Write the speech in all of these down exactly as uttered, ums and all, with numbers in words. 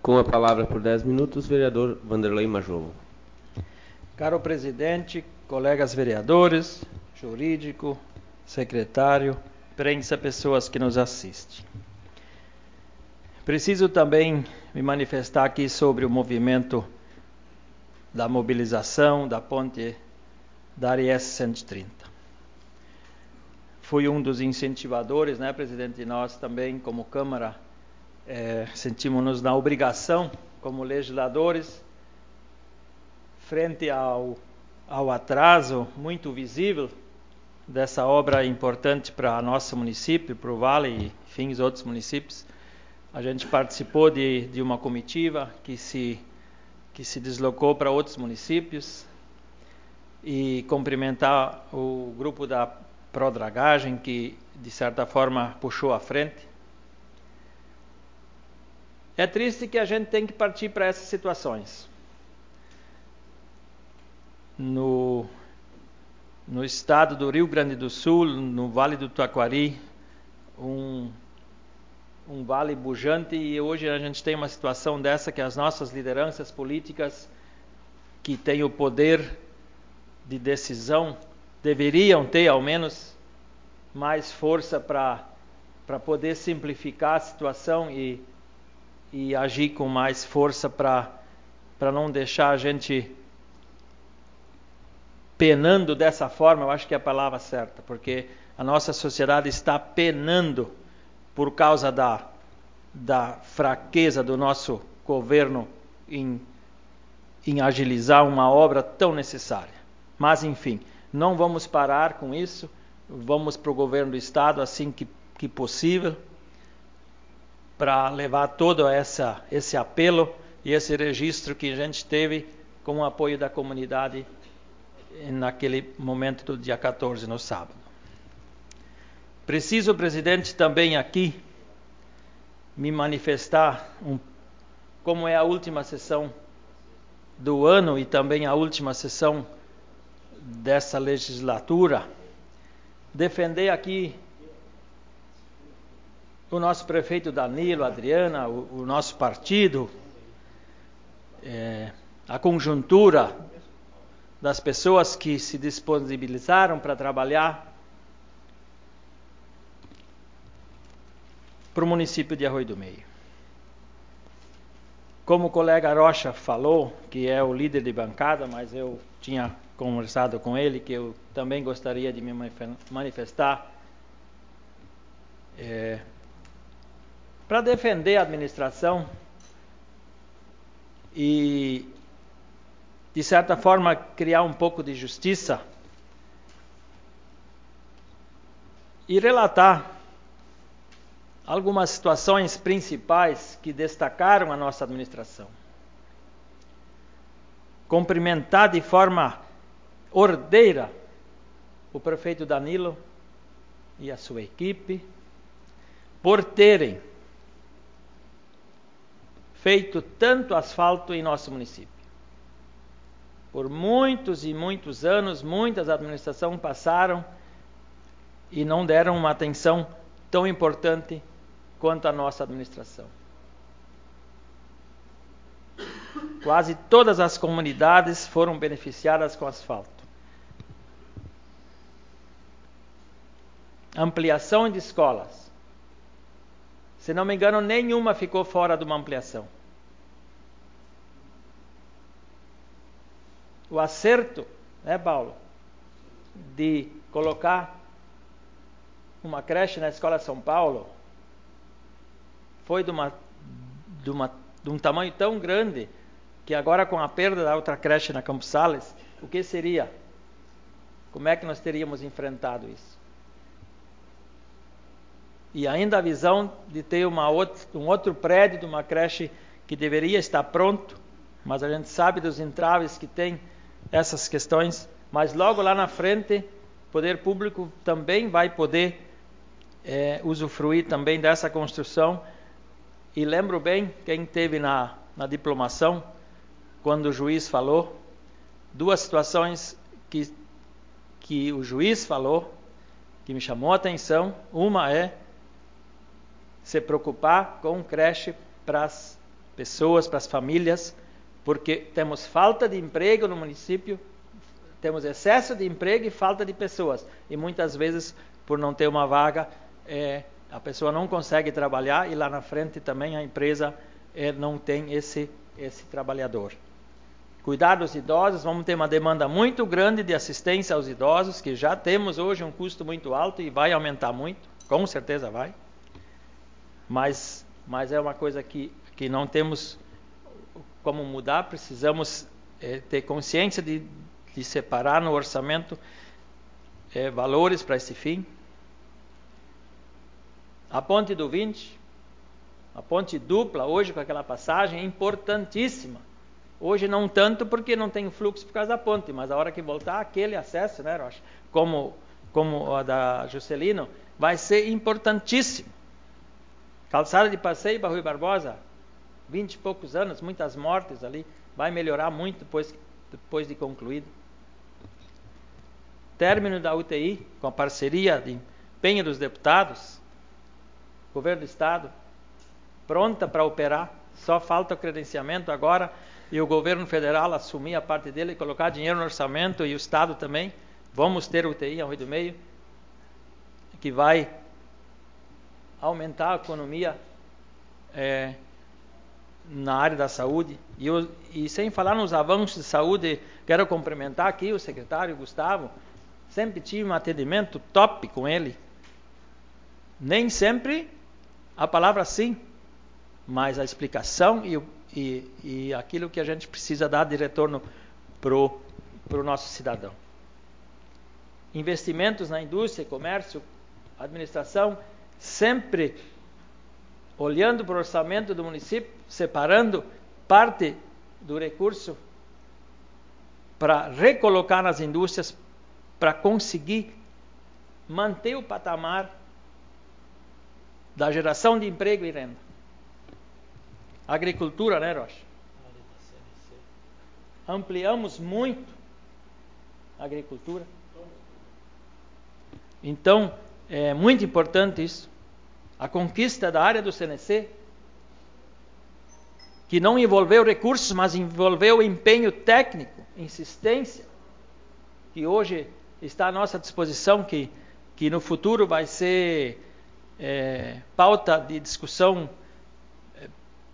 Com a palavra por dez minutos, vereador Vanderlei Majovo. Caro presidente, colegas vereadores, jurídico, secretário, imprensa, pessoas que nos assistem. Preciso também me manifestar aqui sobre o movimento da mobilização da ponte da R S cento e trinta. Fui um dos incentivadores, né, presidente? E nós também, como Câmara, é, sentimos-nos na obrigação, como legisladores, frente ao, ao atraso muito visível dessa obra importante para nosso município, para o Vale e, enfim, os outros municípios. A gente participou de, de uma comitiva que se, que se deslocou para outros municípios e cumprimentar o grupo da Prodragagem, que de certa forma puxou à frente. É triste que a gente tem que partir para essas situações. No, no estado do Rio Grande do Sul, no Vale do Taquari, um, um vale bujante, e hoje a gente tem uma situação dessa que as nossas lideranças políticas, que têm o poder de decisão, deveriam ter ao menos mais força para para poder simplificar a situação e, e agir com mais força para para não deixar a gente penando dessa forma. Eu acho que é a palavra certa, porque a nossa sociedade está penando por causa da, da fraqueza do nosso governo em, em agilizar uma obra tão necessária. Mas, enfim, não vamos parar com isso, vamos para o governo do Estado assim que, que possível, para levar todo essa, esse apelo e esse registro que a gente teve com o apoio da comunidade naquele momento do dia quatorze, no sábado. Preciso, presidente, também aqui me manifestar, um, como é a última sessão do ano e também a última sessão dessa legislatura, defender aqui o nosso prefeito Danilo, Adriana, o, o nosso partido, é, a conjuntura das pessoas que se disponibilizaram para trabalhar para o município de Arroio do Meio. Como o colega Rocha falou, que é o líder de bancada, mas eu tinha conversado com ele que eu também gostaria de me manifestar é, para defender a administração e, de certa forma, criar um pouco de justiça e relatar algumas situações principais que destacaram a nossa administração. Cumprimentar de forma ordeira o prefeito Danilo e a sua equipe por terem feito tanto asfalto em nosso município. Por muitos e muitos anos, muitas administrações passaram e não deram uma atenção tão importante quanto a nossa administração. Quase todas as comunidades foram beneficiadas com asfalto. Ampliação de escolas. Se não me engano, nenhuma ficou fora de uma ampliação. O acerto, né, Paulo, de colocar uma creche na Escola São Paulo foi de, uma, de, uma, de um tamanho tão grande que agora, com a perda da outra creche na Campos Sales, o que seria? Como é que nós teríamos enfrentado isso? E ainda a visão de ter uma outra, um outro prédio de uma creche que deveria estar pronto, mas a gente sabe dos entraves que tem essas questões, mas logo lá na frente o poder público também vai poder é, usufruir também dessa construção. E lembro bem, quem esteve na, na diplomação, quando o juiz falou, duas situações que, que o juiz falou, que me chamou a atenção. Uma é se preocupar com creche para as pessoas, para as famílias, porque temos falta de emprego no município, temos excesso de emprego e falta de pessoas. E muitas vezes, por não ter uma vaga, é, a pessoa não consegue trabalhar e lá na frente também a empresa é, não tem esse, esse trabalhador. Cuidar dos idosos, vamos ter uma demanda muito grande de assistência aos idosos, que já temos hoje um custo muito alto e vai aumentar muito, com certeza vai. Mas, mas é uma coisa que, que não temos como mudar, precisamos é, ter consciência de, de separar no orçamento é, valores para esse fim. A ponte do vinte, a ponte dupla hoje com aquela passagem é importantíssima. Hoje não tanto porque não tem fluxo por causa da ponte, mas a hora que voltar aquele acesso, né, Rocha, como, como a da Juscelino, vai ser importantíssimo. Calçada de passeio para Rui Barbosa, vinte e poucos anos, muitas mortes ali, vai melhorar muito depois, depois de concluído. Término da U T I, com a parceria de empenho dos deputados, governo do estado, pronta para operar, só falta o credenciamento agora, e o governo federal assumir a parte dele, colocar dinheiro no orçamento, e o estado também. Vamos ter U T I em Arroio do Meio, que vai aumentar a economia é, na área da saúde. E, eu, e sem falar nos avanços de saúde, quero cumprimentar aqui o secretário Gustavo, sempre tive um atendimento top com ele. Nem sempre a palavra sim, mas a explicação e, e, e aquilo que a gente precisa dar de retorno para o nosso cidadão. Investimentos na indústria, comércio, administração, sempre olhando para o orçamento do município, separando parte do recurso para recolocar nas indústrias, para conseguir manter o patamar da geração de emprego e renda. Agricultura, né, Rocha? Ampliamos muito a agricultura. Então, é muito importante isso. A conquista da área do C N C, que não envolveu recursos, mas envolveu empenho técnico, insistência, que hoje está à nossa disposição, que, que no futuro vai ser é, pauta de discussão é,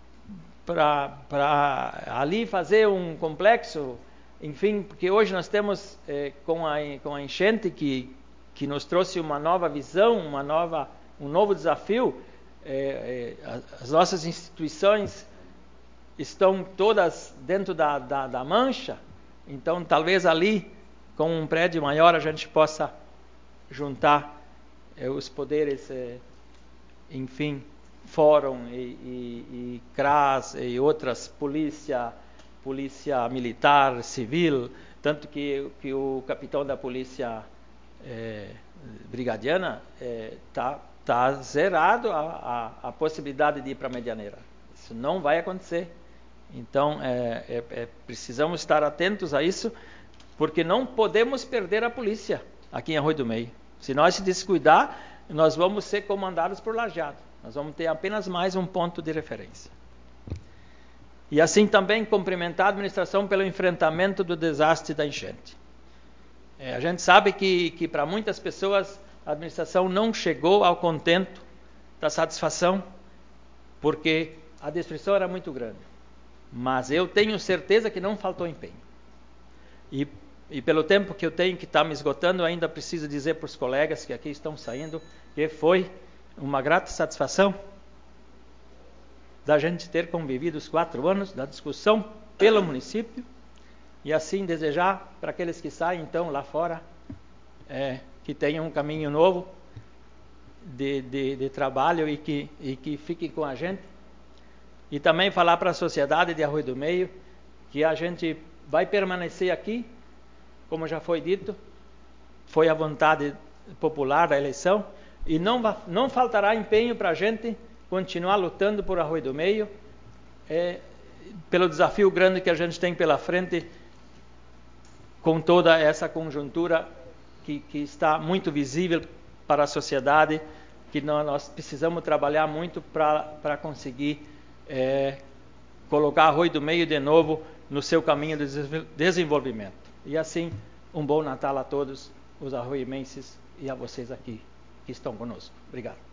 para ali fazer um complexo, enfim, porque hoje nós temos é, com, a, com a enchente que, que nos trouxe uma nova visão, uma nova... um novo desafio, é, é, as nossas instituições estão todas dentro da, da, da mancha, então talvez ali, com um prédio maior, a gente possa juntar é, os poderes, é, enfim, fórum e, e, e C R A S e outras, polícia, polícia militar, civil, tanto que, que o capitão da polícia é, brigadiana está... É, Está zerado a, a, a possibilidade de ir para a Medianeira. Isso não vai acontecer. Então, é, é, é, precisamos estar atentos a isso, porque não podemos perder a polícia aqui em Arroio do Meio. Se nós se descuidar, nós vamos ser comandados por Lajeado. Nós vamos ter apenas mais um ponto de referência. E assim também cumprimentar a administração pelo enfrentamento do desastre da enchente. É, a gente sabe que, que para muitas pessoas... a administração não chegou ao contento da satisfação, porque a destruição era muito grande. Mas eu tenho certeza que não faltou empenho. E, e pelo tempo que eu tenho, que está me esgotando, ainda preciso dizer para os colegas que aqui estão saindo, que foi uma grata satisfação da gente ter convivido os quatro anos da discussão pelo município, e assim desejar para aqueles que saem então lá fora, é, que tenham um caminho novo de, de, de trabalho e que, e que fiquem com a gente. E também falar para a sociedade de Arroio do Meio que a gente vai permanecer aqui, como já foi dito, foi a vontade popular da eleição, e não, não faltará empenho para a gente continuar lutando por Arroio do Meio, é, pelo desafio grande que a gente tem pela frente, com toda essa conjuntura Que, que está muito visível para a sociedade, que nós, nós precisamos trabalhar muito para conseguir é, colocar Arroio do Meio de novo no seu caminho de desenvolvimento. E assim, um bom Natal a todos os arroimenses e a vocês aqui que estão conosco. Obrigado.